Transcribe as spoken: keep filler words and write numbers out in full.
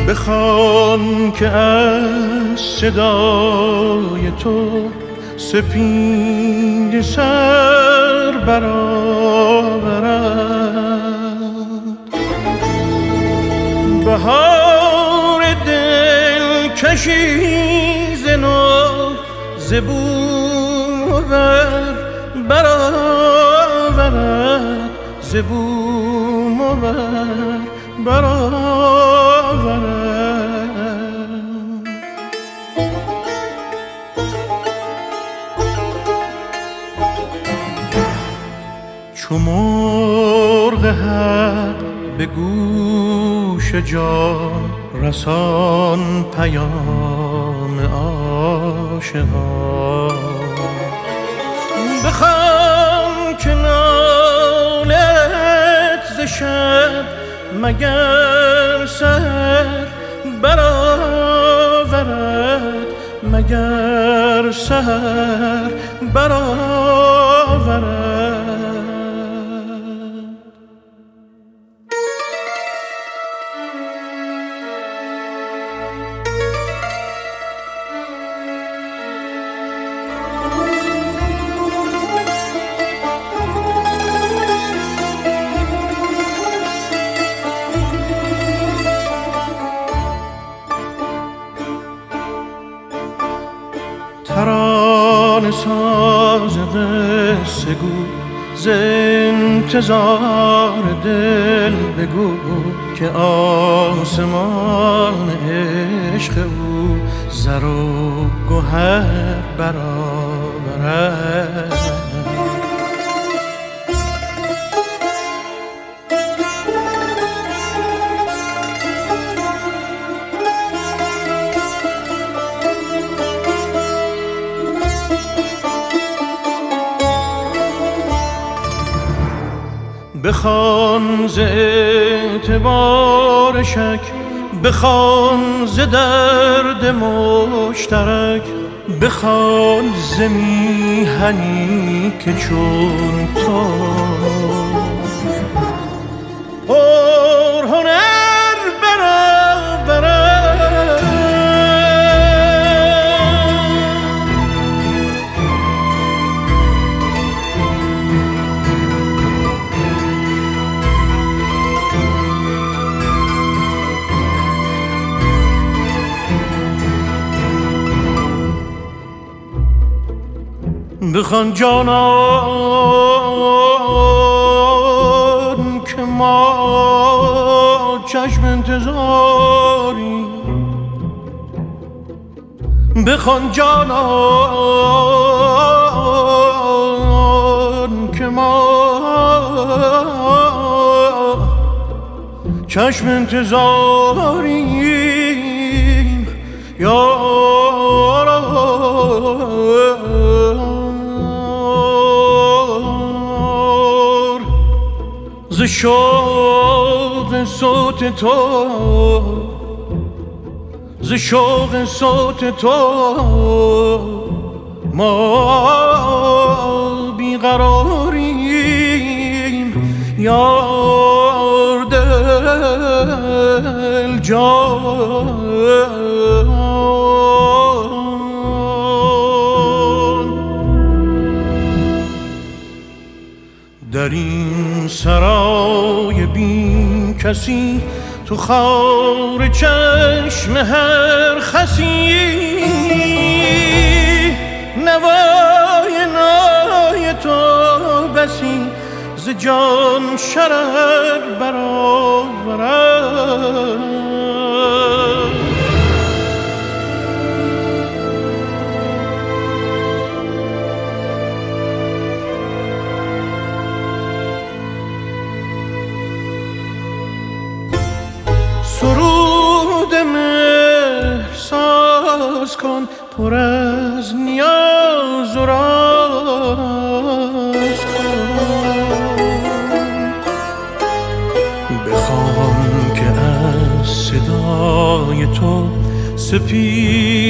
بخوان که از صدای تو سپید سر برآورد. بهار دلکشی ز نو ز بوم و بر برآورد، ز بوم و بر برآورد. چو مرغ حق به گوش جان رسان پیام عاشقان. بخوان که نالت ز شب مگر سحر برآورد، مگر سحر برآورد. ترانه ساز قصه گو ز انتظار دل بگو که آسمان عشق او زر و گوهر برآورد. بخوان ز اعتبار شک، بخوان ز درد مشترک، بخوان ز میهنی که چون تو پر هنر برآورد. بخوان جانان که ما چشم انتظاری، بخوان جانان که ما چشم انتظاریم یارا. ز شوق صوت تو، ز شوق صوت تو ما بیقراریم یار دل جان. در این سرای بی کسی تو خار چشم هر خسی، نوای نای تو بسی ز جان شرر برآورد. سرود مهر ساز کن پر از نیاز و راز کن. بخوان که از صدای تو سپید